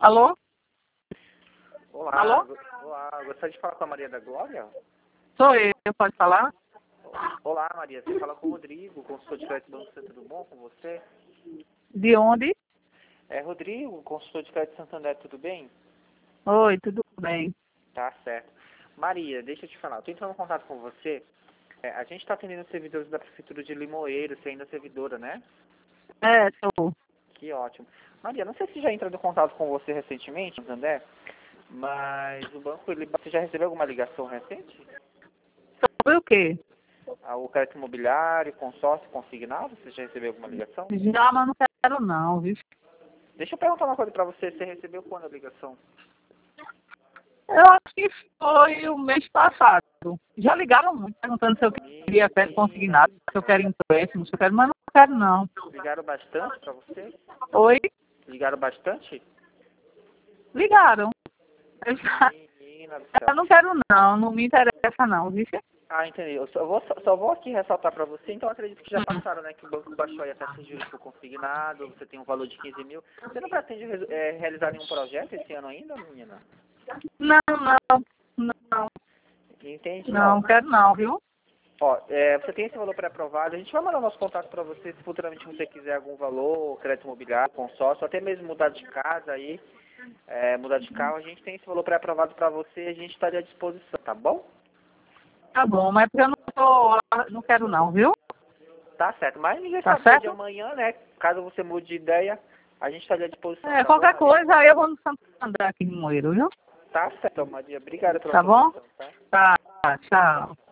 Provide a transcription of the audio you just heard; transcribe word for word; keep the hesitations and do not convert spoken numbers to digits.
Alô? Olá, Alô? go- olá, gostaria de falar com a Maria da Glória? Sou eu, pode falar? Olá, Maria, você fala com o Rodrigo, consultor de crédito do Banco Santander, tudo bom com você? De onde? É, Rodrigo, consultor de crédito Santander, tudo bem? Oi, tudo bem. Tá certo. Maria, deixa eu te falar, eu tô entrando em contato com você, é, a gente está atendendo os servidores da Prefeitura de Limoeiro, você ainda é servidora, né? É, sou. Que ótimo. Maria, não sei se já entrou em contato com você recentemente, Santander, mas o banco, ele, você já recebeu alguma ligação recente? Sobre o quê? Ah, o crédito imobiliário, consórcio, consignado, você já recebeu alguma ligação? Já, mas não quero não, viu? Deixa eu perguntar uma coisa pra você, você recebeu quando a ligação? Eu acho que foi o mês passado. Já ligaram muito, perguntando se eu queria crédito Menina, consignado, se eu quero empréstimo, se eu quero, mas não quero não. ligaram bastante pra você? Oi? Ligaram bastante? Ligaram. Eu, já, Menina do eu céu. não quero não, não me interessa não, viu? Ah, entendi. Eu só vou, só vou aqui ressaltar pra você, então eu acredito que já Hum. passaram, né? Que o banco baixou aí a taxa de juros por consignado, você tem um valor de quinze mil. Você não pretende res- eh, realizar nenhum projeto esse ano ainda, menina? Não, não, não, Entendi, ó. não quero não, viu? Ó, é, você tem esse valor pré-aprovado, a gente vai mandar nosso contato para você se futuramente você quiser algum valor, crédito imobiliário, consórcio, até mesmo mudar de casa aí, é, mudar de carro, a gente tem esse valor pré-aprovado para você e a gente estaria à disposição, tá bom? Tá bom, mas porque eu não tô, não quero não, viu? Tá certo, mas ninguém Tá sabe se é de certo? amanhã, né? Caso você mude de ideia, a gente estaria à disposição, É, tá bom, qualquer Maria? coisa, aí eu vou no Santander aqui no Moeiro, viu? Tá certo, Maria. Obrigado pela Tá sua bom? atenção, tá? Tá, tchau.